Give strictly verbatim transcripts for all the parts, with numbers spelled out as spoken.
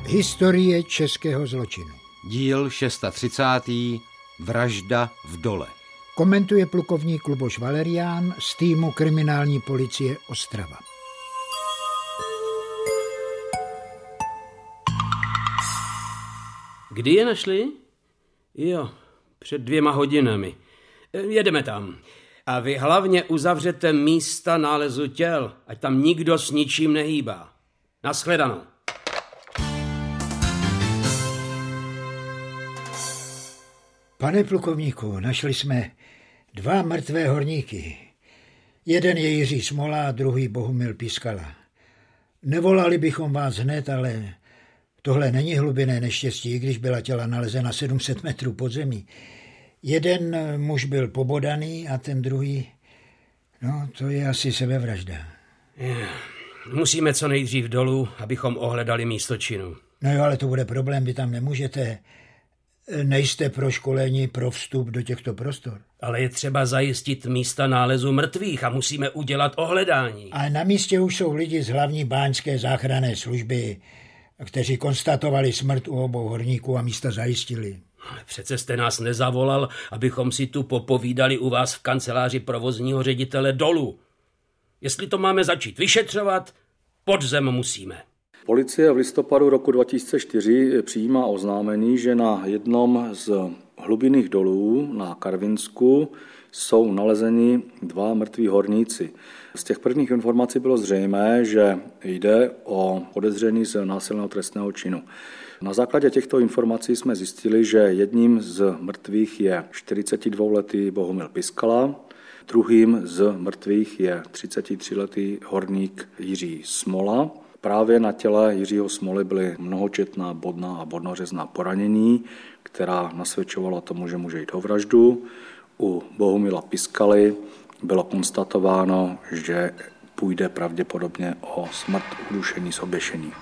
Historie českého zločinu. Díl třicátý šestý. Vražda v Dole. Komentuje plukovník Luboš Valerián z týmu kriminální policie Ostrava. Kdy je našli? Jo, před dvěma hodinami. Jedeme tam. A vy hlavně uzavřete místa nálezu těl, ať tam nikdo s ničím nehýbá. Nashledanou. Pane plukovníku, našli jsme dva mrtvé horníky. Jeden je Jiří Smola a druhý Bohumil Piskala. Nevolali bychom vás hned, ale tohle není hlubinné neštěstí, když byla těla nalezena sedm set metrů pod zemí. Jeden muž byl pobodaný a ten druhý, no to je asi sebevražda. Musíme co nejdřív dolů, abychom ohledali místo činu. No jo, ale to bude problém, vy tam nemůžete. Nejste proškoleni pro vstup do těchto prostor. Ale je třeba zajistit místa nálezu mrtvých a musíme udělat ohledání. A na místě už jsou lidi z hlavní báňské záchranné služby, kteří konstatovali smrt u obou horníků a místa zajistili. Ale přece jste nás nezavolal, abychom si tu popovídali u vás v kanceláři provozního ředitele Dolu. Jestli to máme začít vyšetřovat, pod zem musíme. Policie v listopadu roku dva tisíce čtyři přijímá oznámení, že na jednom z hlubinných dolů na Karvinsku jsou nalezeni dva mrtví horníci. Z těch prvních informací bylo zřejmé, že jde o podezření z násilného trestného činu. Na základě těchto informací jsme zjistili, že jedním z mrtvých je čtyřicetidvouletý Bohumil Piskala, druhým z mrtvých je třicetitříletý horník Jiří Smola. Právě na těle Jiřího Smoly byly mnohočetná bodná a bodnořezná poranění, která nasvědčovala tomu, že může jít o vraždu. U Bohumila Piskaly bylo konstatováno, že půjde pravděpodobně o smrt udušení z oběšení.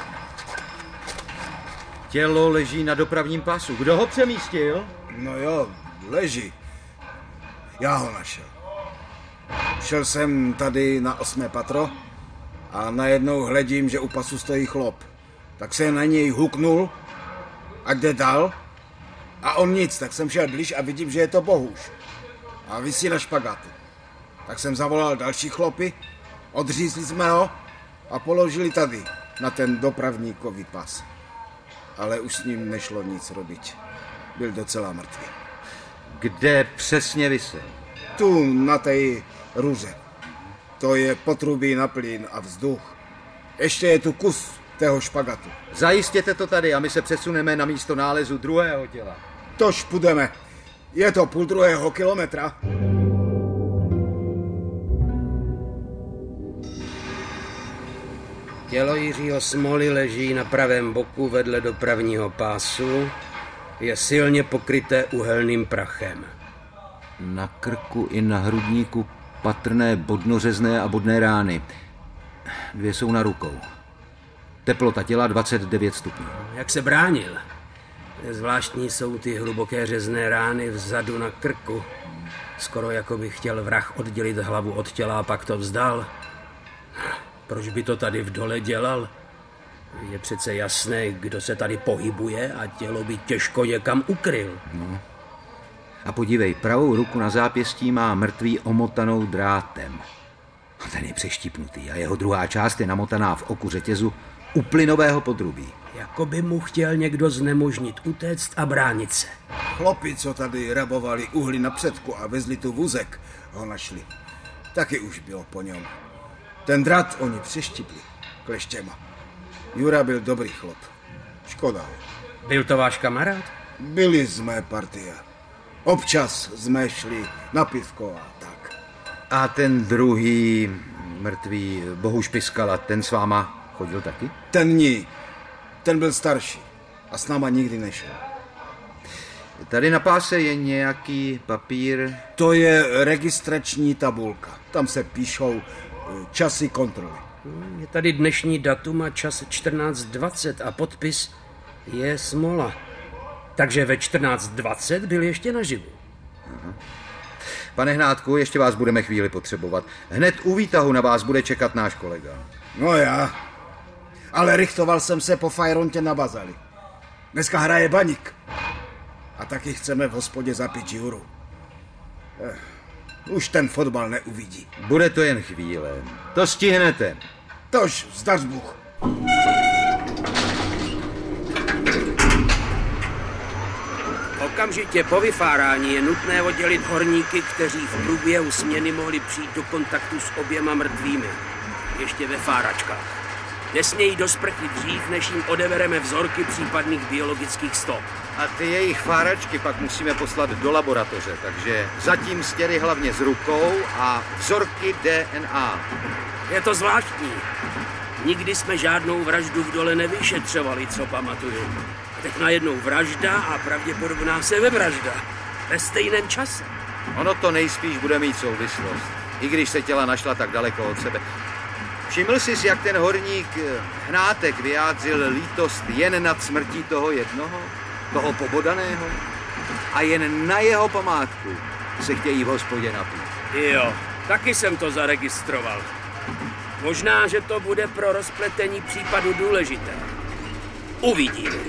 Tělo leží na dopravním pásu. Kdo ho přemístil? No jo, leží. Já ho našel. Šel jsem tady na osmé patro a najednou hledím, že u pasu stojí chlop. Tak se na něj huknul, ať jde dál. A on nic, tak jsem šel blíž a vidím, že je to Bohuš. A visí na špagátu. Tak jsem zavolal další chlopy, odřízli jsme ho a položili tady, na ten dopravníkový pas. Ale už s ním nešlo nic robiť. Byl docela mrtvý. Kde přesně visel? Tu, na té růže. To je potrubí na plyn a vzduch. Ještě je tu kus tého špagatu. Zajistěte to tady a my se přesuneme na místo nálezu druhého těla. Tož půjdeme. Je to půl druhého kilometra. Tělo Jiřího Smoly leží na pravém boku vedle dopravního pásu. Je silně pokryté uhelným prachem. Na krku i na hrudníku patrné bodnořezné a bodné rány. Dvě jsou na rukou. Teplota těla dvacet devět stupňů. Jak se bránil? Zvláštní jsou ty hluboké řezné rány vzadu na krku. Skoro jako by chtěl vrah oddělit hlavu od těla a pak to vzdal. Proč by to tady v dole dělal? Je přece jasné, kdo se tady pohybuje a tělo by těžko někam ukryl. No. A podívej, pravou ruku na zápěstí má mrtvý omotanou drátem. A ten je přeštípnutý a jeho druhá část je namotaná v oku řetězu u plynového podrubí. Jako by mu chtěl někdo znemožnit utéct a bránit se. Chlopi, co tady rabovali uhly na předku a vezli tu vůzek, ho našli. Taky už bylo po něm. Ten drát oni přeštipli kleštěma. Jura byl dobrý chlop. Škoda ho. Byl to váš kamarád? Byli z mé partie. Občas jsme šli na pivko a tak. A ten druhý mrtvý Bohuš Piskala, ten s váma chodil taky? Ten ní. Ten byl starší a s náma nikdy nešel. Tady na páse je nějaký papír. To je registrační tabulka. Tam se píšou časy kontroly. Je tady dnešní datum a čas čtrnáct dvacet a podpis je Smola. Takže ve čtrnáct dvacet byl ještě naživu. Aha. Pane Hnátku, ještě vás budeme chvíli potřebovat. Hned u výtahu na vás bude čekat náš kolega. No já. ale richtoval jsem se po fajrontě na bazali. Dneska hraje Baník. A taky chceme v hospodě zapít žiuru. Eh, už ten fotbal neuvidí. Bude to jen chvíle. To stihnete. Tož, zdař Bůh. Okamžitě po vyfárání je nutné oddělit horníky, kteří v průběhu směny mohli přijít do kontaktu s oběma mrtvými. Ještě ve fáračkách. Nesmějí do sprchy dřív, než jim odebereme vzorky případných biologických stop. A ty jejich fáračky pak musíme poslat do laboratoře, takže zatím stěry hlavně s rukou a vzorky D N A. Je to zvláštní. Nikdy jsme žádnou vraždu v dole nevyšetřovali, co pamatuju. A teď najednou vražda a pravděpodobná sebevražda. Ve stejném čase. Ono to nejspíš bude mít souvislost, i když se těla našla tak daleko od sebe. Všiml jsi, jak ten horník Hnátek vyjádřil lítost jen nad smrtí toho jednoho, toho pobodaného? A jen na jeho památku se chtějí v hospodě napít. Jo, taky jsem to zaregistroval. Možná, že to bude pro rozpletení případu důležité. Uvidíme.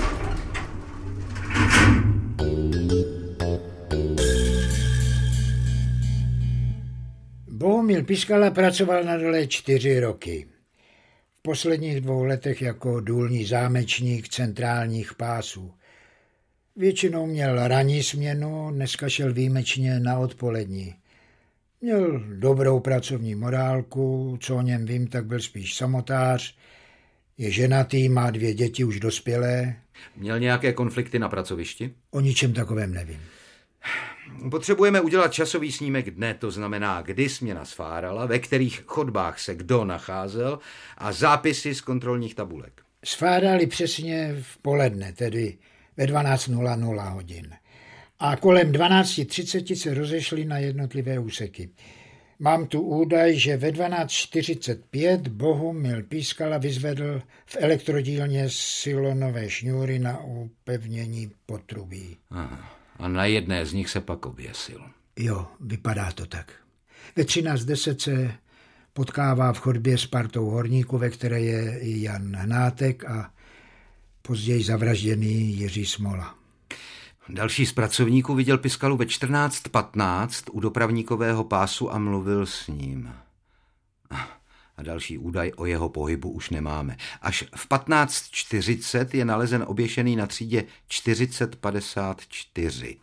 Bohumil Piskala pracoval na dole čtyři roky. V posledních dvou letech jako důlní zámečník centrálních pásů. Většinou měl ranní směnu, dneska šel výjimečně na odpolední. Měl dobrou pracovní morálku, co o něm vím, tak byl spíš samotář. Je ženatý, má dvě děti už dospělé. Měl nějaké konflikty na pracovišti? O ničem takovém nevím. Potřebujeme udělat časový snímek dne, to znamená, kdy směna sfárala, ve kterých chodbách se kdo nacházel a zápisy z kontrolních tabulek. Sfárali přesně v poledne, tedy ve dvanáct hodin. A kolem dvanáct třicet se rozešli na jednotlivé úseky. Mám tu údaj, že ve dvanáct čtyřicet pět Bohumil Piskala vyzvedl v elektrodílně silonové šňůry na upevnění potrubí. Aha. A na jedné z nich se pak oběsil. Jo, vypadá to tak. Ve třináct deset se potkává v chodbě s partou horníků, ve které je i Jan Hnátek a později zavražděný Jiří Smola. Další z pracovníků viděl Piskalu ve čtrnáct patnáct u dopravníkového pásu a mluvil s ním. A další údaj o jeho pohybu už nemáme. Až v patnáct čtyřicet je nalezen oběšený na třídě čtyřicet padesát čtyři.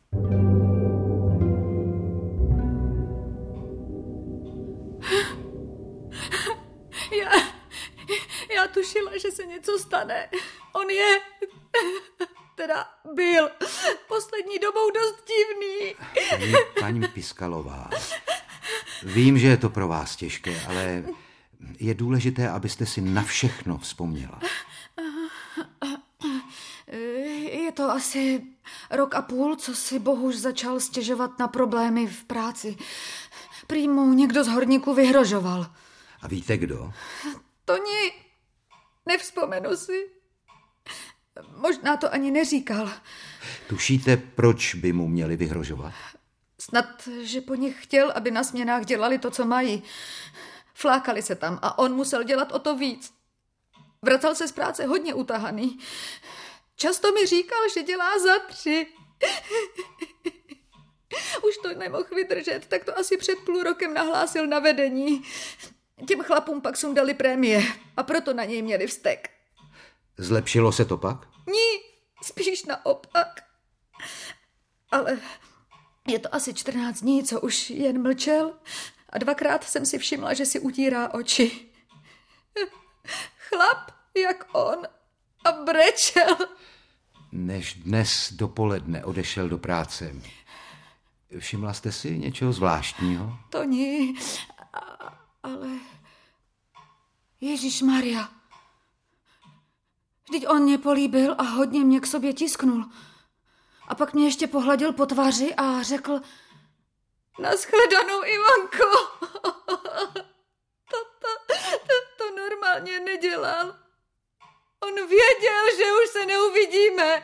Já, já tušila, že se něco stane. On je, teda byl, poslední dobou dost divný. Paní, paní Piskalová, vím, že je to pro vás těžké, ale je důležité, abyste si na všechno vzpomněla. Je to asi rok a půl, co si Bohuš začal stěžovat na problémy v práci. Prý mu někdo z horníků vyhrožoval. A víte kdo? To ni... Nevzpomenu si. Možná to ani neříkal. Tušíte, proč by mu měli vyhrožovat? Snad, že po nich chtěl, aby na směnách dělali to, co mají. Flákali se tam a on musel dělat o to víc. Vracel se z práce hodně utahaný. Často mi říkal, že dělá za tři. Už to nemohl vydržet, tak to asi před půl rokem nahlásil na vedení. Těm chlapům pak sundali prémie a proto na něj měli vztek. Zlepšilo se to pak? Ní, spíš naopak. Ale je to asi čtrnáct dní, co už jen mlčel a dvakrát jsem si všimla, že si utírá oči. Chlap jak on a brečel. Než dnes dopoledne odešel do práce. Všimla jste si něčeho zvláštního? To ní, ale... Ježišmarja. Vždyť on mě políbil a hodně mě k sobě tisknul. A pak mě ještě pohladil po tváři a řekl: Naschledanou, Ivanko. To, to, to, to normálně nedělal. On věděl, že už se neuvidíme.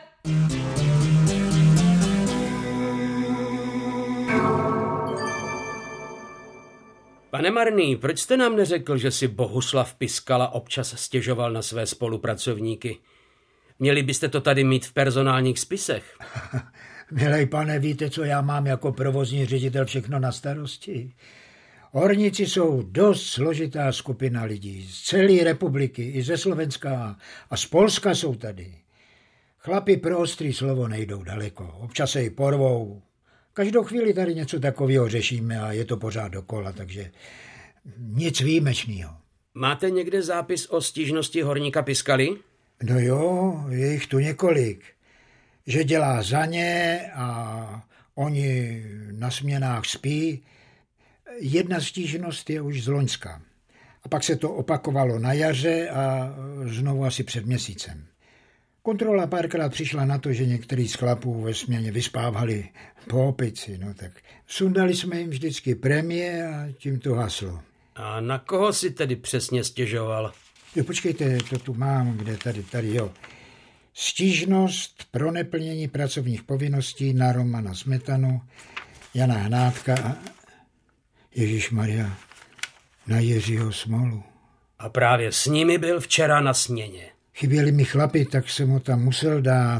Pane Marný, proč jste nám neřekl, že si Bohuslav Piskala občas stěžoval na své spolupracovníky? Měli byste to tady mít v personálních spisech. Milej pane, víte, co já mám jako provozní ředitel všechno na starosti? Horníci jsou dost složitá skupina lidí. Z celé republiky, i ze Slovenska a z Polska jsou tady. Chlapi pro ostrý slovo nejdou daleko. Občas se ji porvou. Každou chvíli tady něco takového řešíme a je to pořád dokola, takže nic výjimečného. Máte někde zápis o stížnosti horníka Piskaly? No jo, je jich tu několik. Že dělá za ně a oni na směnách spí. Jedna stížnost je už z loňska. A pak se to opakovalo na jaře a znovu asi před měsícem. Kontrola párkrát přišla na to, že některý z chlapů ve směně vyspávali po opici. No tak sundali jsme jim vždycky prémie a tím to haslo. A na koho si tedy přesně stěžoval? Jo, počkejte, to tu mám, kde tady, tady, jo. Stížnost pro neplnění pracovních povinností na Romana Smetanu, Jana Hnátka a Ježišmarja na Jiřího Smolu. A právě s nimi byl včera na směně. Chyběli mi chlapi, tak jsem ho tam musel dát.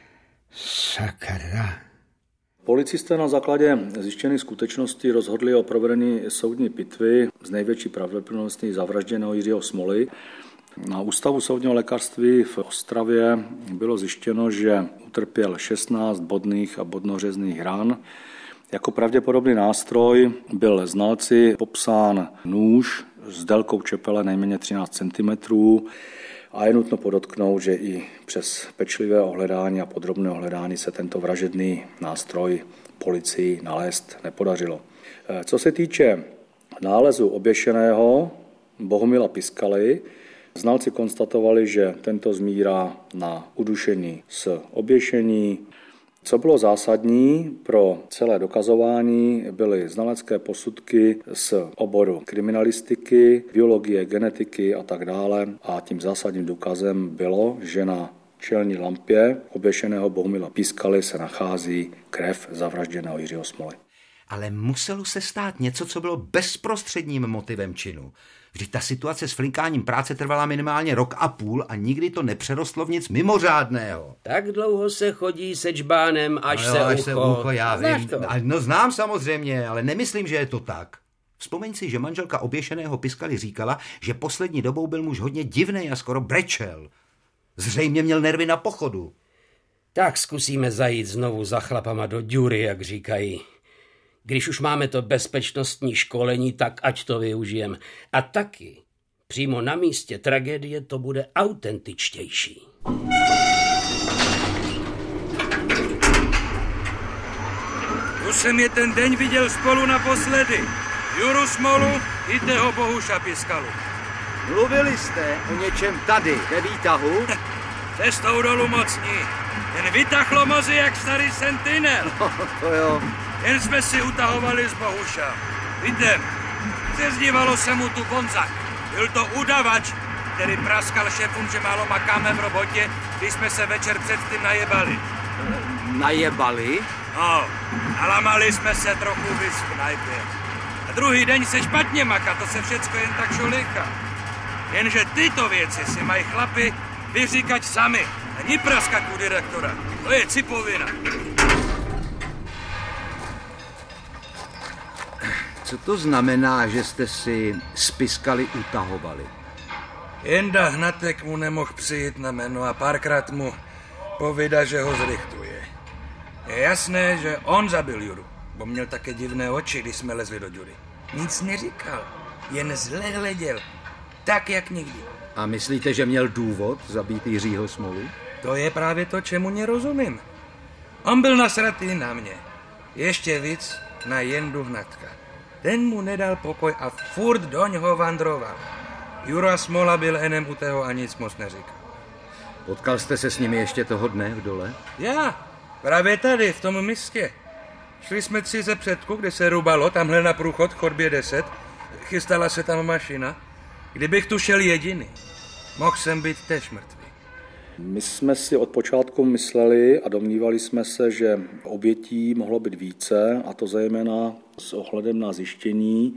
Sakra. Policisté na základě zjištěných skutečností rozhodli o provedení soudní pitvy z největší pravděpodobností zavražděného Jiřího Smoly. Na Ústavu soudního lékařství v Ostravě bylo zjištěno, že utrpěl šestnáct bodných a bodnořezných ran. Jako pravděpodobný nástroj byl znalci popsán nůž s délkou čepele nejméně třináct centimetrů a je nutno podotknout, že i přes pečlivé ohledání a podrobné ohledání se tento vražedný nástroj policii nalézt nepodařilo. Co se týče nálezu oběšeného Bohumila Piskaly, znalci konstatovali, že tento zmírá na udušení z oběšení. Co bylo zásadní pro celé dokazování, byly znalecké posudky z oboru kriminalistiky, biologie, genetiky a tak dále. A tím zásadním důkazem bylo, že na čelní lampě oběšeného Bohumila Piskaly se nachází krev zavražděného Jiřího Smoly. Ale muselo se stát něco, co bylo bezprostředním motivem činu. Vždyť ta situace s flinkáním práce trvala minimálně rok a půl a nikdy to nepřerostlo v nic mimořádného. Tak dlouho se chodí se džbánem, až, no se, jo, ucho... až se ucho. Já vím. To? No znám samozřejmě, ale nemyslím, že je to tak. Vzpomeň si, že manželka oběšeného Piskaly říkala, že poslední dobou byl muž hodně divnej a skoro brečel. Zřejmě měl nervy na pochodu. Tak zkusíme zajít znovu za chlapama do ďury, jak říkají. Když už máme to bezpečnostní školení, tak ať to využijeme. A taky přímo na místě tragédie to bude autentičtější. Tu jsem je ten den viděl spolu naposledy. Juru Smolu i toho Bohuša Piskalu. Mluvili jste o něčem tady, ve výtahu? Cestou dolů mocní. Ten vytahlo mozy jak starý sentinel. No, to jo. Jen jsme si utahovali z Bohuša. Víte, přezdívalo se mu tu Bonzak. Byl to udavač, který praskal šéfům, že málo makáme v robotě, když jsme se večer předtím najebali. Najebali? No, nalamali jsme se trochu vys v knajpě. A druhý den se špatně maká, to se všecko jen tak šolícha. Jenže tyto věci si mají chlapi vyříkať sami. A ni praskat u direktora. To je cipovina. Co to znamená, že jste si z Piskaly utahovali? Jenda Hnatek mu nemohl přijít na jméno a párkrát mu povídá, že ho zrychtuje. Je jasné, že on zabil Juru, bo měl také divné oči, když jsme lezli do ďury. Nic neříkal, jen zle hleděl, tak jak nikdy. A myslíte, že měl důvod zabít Jiřího Smolu? To je právě to, čemu nerozumím. On byl nasratý na mě. Ještě víc na Jendu Hnatka. Ten mu nedal pokoj a furt doň ho vandroval. Jura Smola byl enem u tého a nic moc neříkal. Potkal jste se s nimi ještě toho dne v dole? Já, právě tady, v tom místě. Šli jsme tři ze předku, kde se rubalo, tamhle na průchod, chodbě deset. Chystala se tam mašina. Kdybych tu šel jediný, mohl jsem být tež mrtvý. My jsme si od počátku mysleli a domnívali jsme se, že obětí mohlo být více, a to zejména s ohledem na zjištění,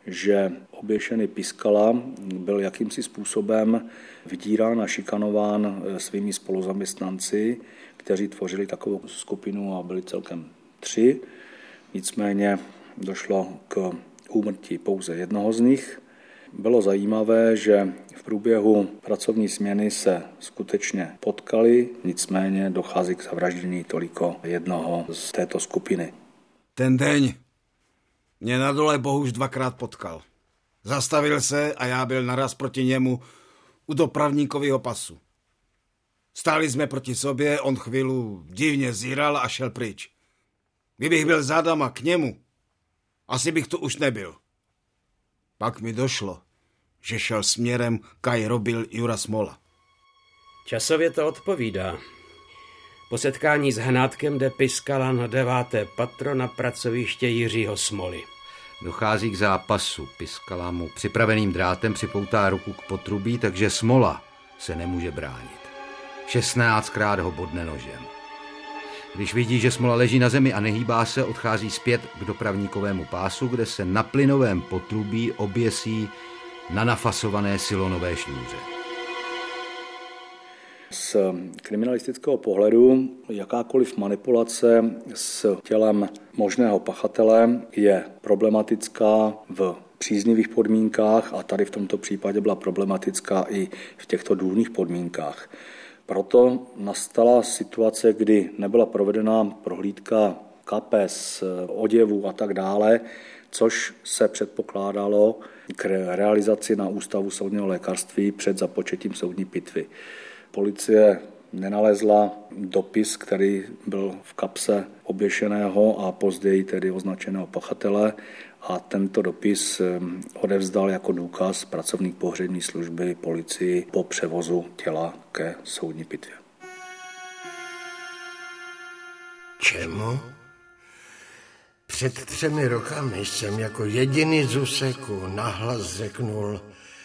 že oběšený Piskala byl jakýmsi způsobem vydírán a šikanován svými spoluzaměstnanci, kteří tvořili takovou skupinu a byli celkem tři. Nicméně došlo k úmrtí pouze jednoho z nich. Bylo zajímavé, že v průběhu pracovní směny se skutečně potkali, nicméně dochází k zavraždění toliko jednoho z této skupiny. Ten den mě na dole Bohuš dvakrát potkal. Zastavil se a já byl naraz proti němu u dopravníkového pasu. Stáli jsme proti sobě, on chvíli divně zíral a šel pryč. Kdybych byl zádama k němu, asi bych tu už nebyl. Pak mi došlo, že šel směrem, kaj robil Jura Smola. Časově to odpovídá. Po setkání s Hnátkem jde Piskala na deváté patro na pracoviště Jiřího Smoly. Dochází k zápasu. Piskala mu připraveným drátem připoutá ruku k potrubí, takže Smola se nemůže bránit. šestnáctkrát ho bodne nožem. Když vidí, že Smola leží na zemi a nehýbá se, odchází zpět k dopravníkovému pásu, kde se na plynovém potrubí oběsí na nafasované silonové šňůře. Z kriminalistického pohledu jakákoliv manipulace s tělem možného pachatele je problematická v příznivých podmínkách a tady v tomto případě byla problematická i v těchto důlních podmínkách. Proto nastala situace, kdy nebyla provedena prohlídka kapes, oděvů a tak dále, což se předpokládalo k realizaci na Ústavu soudního lékařství před započetím soudní pitvy. Policie nenalezla dopis, který byl v kapse oběšeného a později tedy označeného pachatele a tento dopis odevzdal jako důkaz pracovník pohřební služby policii po převozu těla ke soudní pitvě. Čemu? Před třemi rokami jsem jako jediný z úseku nahlas řeknul: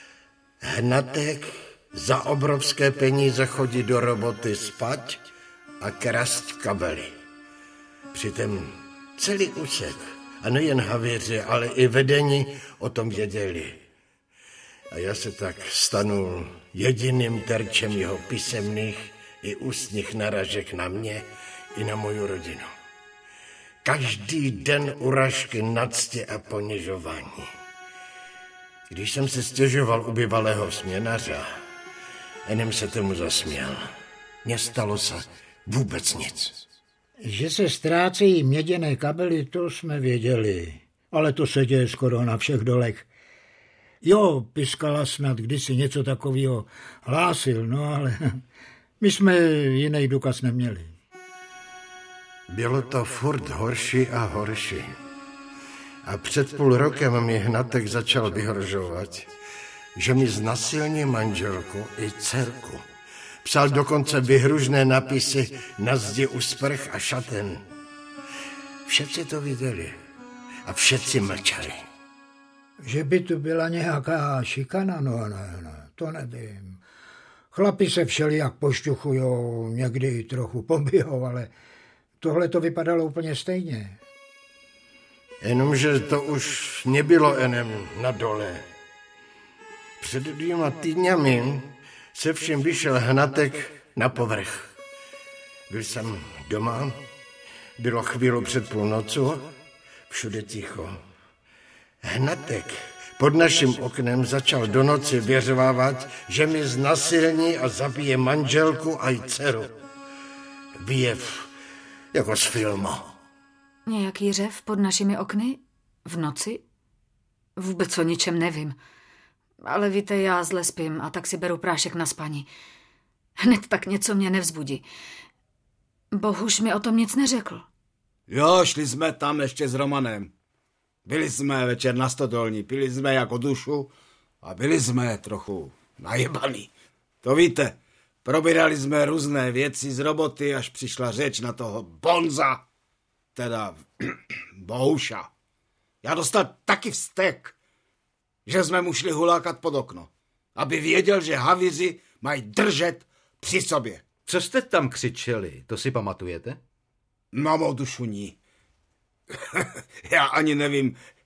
Hnatek za obrovské peníze chodí do roboty spať a krást kabely. Přitom celý úsek, a nejen havíři, ale i vedení o tom věděli. A já se tak stanul jediným terčem jeho písemných i ústních naražek na mě i na moju rodinu. Každý den urážky, nactě a ponižování. Když jsem se stěžoval u bývalého směnaře, jenom se tomu zasměl. Nestalo se vůbec nic. Že se ztrácejí měděné kabely, to jsme věděli, ale to se děje skoro na všech dolech. Jo, Piskala snad kdysi něco takového hlásil, no ale my jsme jiný důkaz neměli. Bylo to furt horší a horší. A před půl rokem mi Hnatek začal vyhrožovat, že mi znasilní manželku i dcerku. Psal dokonce vyhružné napisy na zdi u sprch a šaten. Všetci to viděli a všetci mlčeli. Že by tu byla nějaká šikana, no ne, ne, to nevím. Chlapi se všelijak pošťuchujou, někdy i trochu pobijou, ale tohle to vypadalo úplně stejně. Jenomže to už nebylo jenom na dole. Před dvěma týdňami se všem vyšel Hnatek na povrch. Byl jsem doma, bylo chvíli před půlnocu, všude ticho. Hnatek pod naším oknem začal do noci vyřvávat, že mi znasilní a zabije manželku a i dceru. Výjev jako z filmu. Nějaký řev pod našimi okny? V noci? Vůbec o ničem nevím. Ale víte, já zle spím a tak si beru prášek na spaní. Hned tak něco mě nevzbudí. Bohuž mi o tom nic neřekl. Jo, šli jsme tam ještě s Romanem. Byli jsme večer na Stodolní, pili jsme jako dušu a byli jsme trochu najebaný. To víte, probírali jsme různé věci z roboty, až přišla řeč na toho Bonza, teda Bohuša. Já dostal taky vztek, že jsme mu šli hulákat pod okno, aby věděl, že havíři mají držet při sobě. Co jste tam křičeli, to si pamatujete? Na mou dušu ní. Já ani nevím,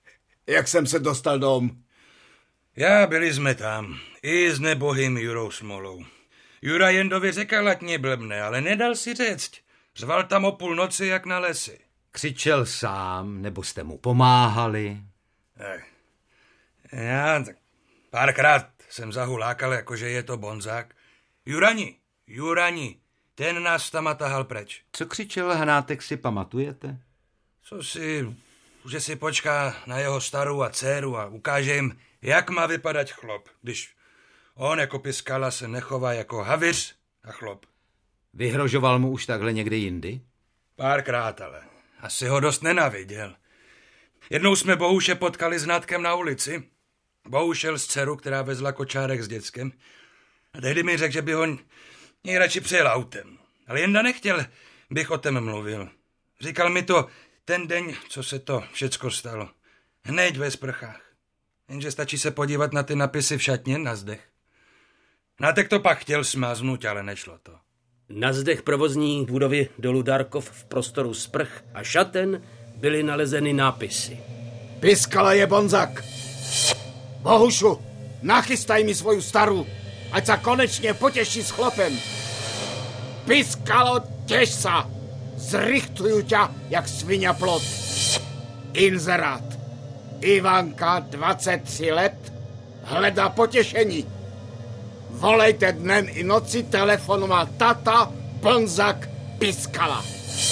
jak jsem se dostal dom. Já byli jsme tam, i s nebohým Jurou Smolou. Jura Jendovi řekl, ať mě blbne, ale nedal si říct. Zval tam o půl noci jak na lesy. Křičel sám, nebo jste mu pomáhali? Tak. Já tak párkrát jsem zahulákal, jakože je to bonzák. Jurani, Jurani, ten nás tam tahal preč. Co křičel Hnátek, si pamatujete? Co si, že si počká na jeho starou a dceru a ukáže jim, jak má vypadat chlop, když on jako Piskala se nechová jako haviř a chlop. Vyhrožoval mu už takhle někdy jindy? Párkrát, ale asi ho dost nenaviděl. Jednou jsme Bohuše potkali s Hnátkem na ulici. Bohuš šel s dceru, která vezla kočárek s děckem. A tehdy mi řekl, že by ho nejradši přijel autem. Ale Jenda nechtěl, bych o tom mluvil. Říkal mi to ten den, co se to všecko stalo. Hned ve sprchách. Jenže stačí se podívat na ty napisy v šatně na zdech. Hnátek to pak chtěl smáznout, ale nešlo to. Na zdech provozní budovy dolu Darkov v prostoru sprch a šaten byly nalezeny nápisy. Piskala je bonzak. Bohušu, nachystaj mi svoju staru, ať sa konečne poteší s chlopem. Piskalo, tež sa. Zrichtujú ťa, jak svinia plot. Inzerát. Ivanka, dvacet tři let, hledá potěšení. Volejte dnem i noci, telefonu má tata, bonzak, Piskala.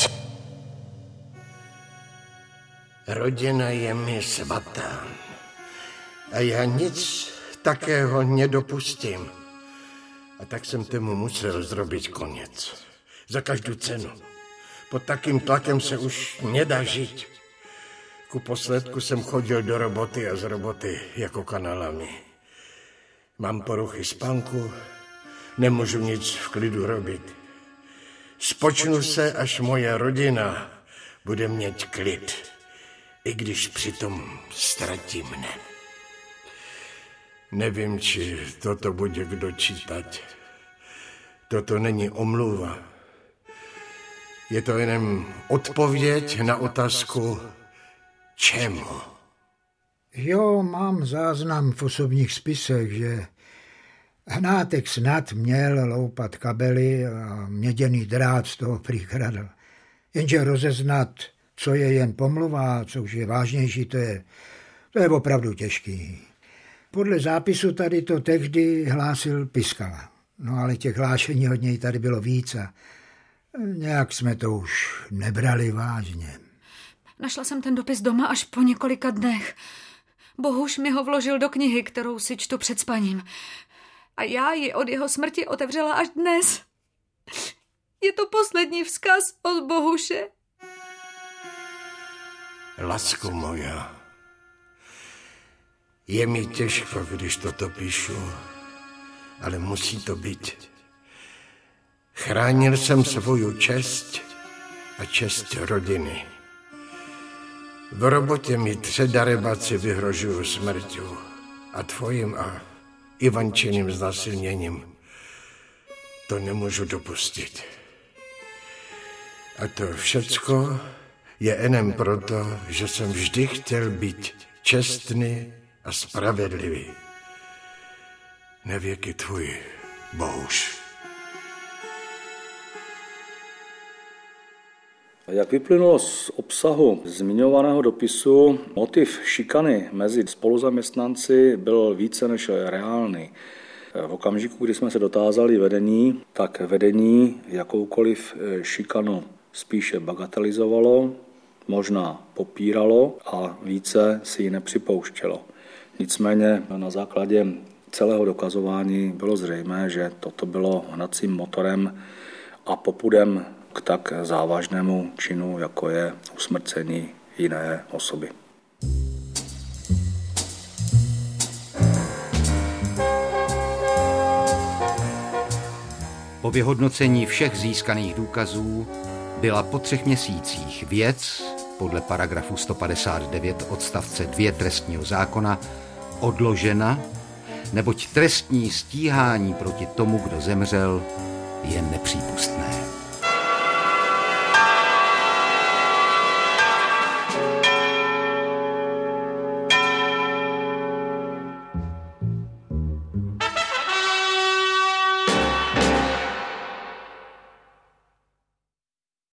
Rodina je mi svatá. A já nic takého nedopustím. A tak jsem tomu musel zrobit konec. Za každou cenu. Pod takým tlakem se už nedá žít. Ku posledku jsem chodil do roboty a z roboty jako kanálami. Mám poruchy spánku, nemůžu nic v klidu robit. Spočnu se, až moje rodina bude mít klid, i když přitom ztratí mne. Nevím, či toto bude kdo čítat. Toto není omluva. Je to jenom odpověď na otázku čemu. Jo, mám záznam v osobních spisech, že Hnátek snad měl loupat kabely a měděný drát z toho přikradl. Jenže rozeznat, co je jen pomluva a co už je vážnější, to je, to je opravdu těžký. Podle zápisu tady to tehdy hlásil Piskala. No ale těch hlášení od něj tady bylo víc a nějak jsme to už nebrali vážně. Našla jsem ten dopis doma až po několika dnech. Bohuš mi ho vložil do knihy, kterou si čtu před spaním. A já ji od jeho smrti otevřela až dnes. Je to poslední vzkaz od Bohuše. Lásko moja, je mi těžko, když toto píšu, ale musí to být. Chránil jsem svou čest a čest rodiny. V robotě mi tři darebáci vyhrožují smrťu a tvojím a Ivančiným znásilněním. To nemůžu dopustit. A to všecko je jenom proto, že jsem vždy chtěl být čestný a spravedlivý. Nevěky tvůj Bohuš. Jak vyplynulo z obsahu zmiňovaného dopisu, motiv šikany mezi spoluzaměstnanci byl více než reálný. V okamžiku, kdy jsme se dotázali vedení, tak vedení jakoukoliv šikanu spíše bagatelizovalo, možná popíralo a více si ji nepřipouštělo. Nicméně na základě celého dokazování bylo zřejmé, že toto bylo hnacím motorem a popudem k tak závažnému činu, jako je usmrcení jiné osoby. Po vyhodnocení všech získaných důkazů byla po třech měsících věc podle paragrafu sto padesát devět odstavce dva trestního zákona odložena, neboť trestní stíhání proti tomu, kdo zemřel, je nepřípustné.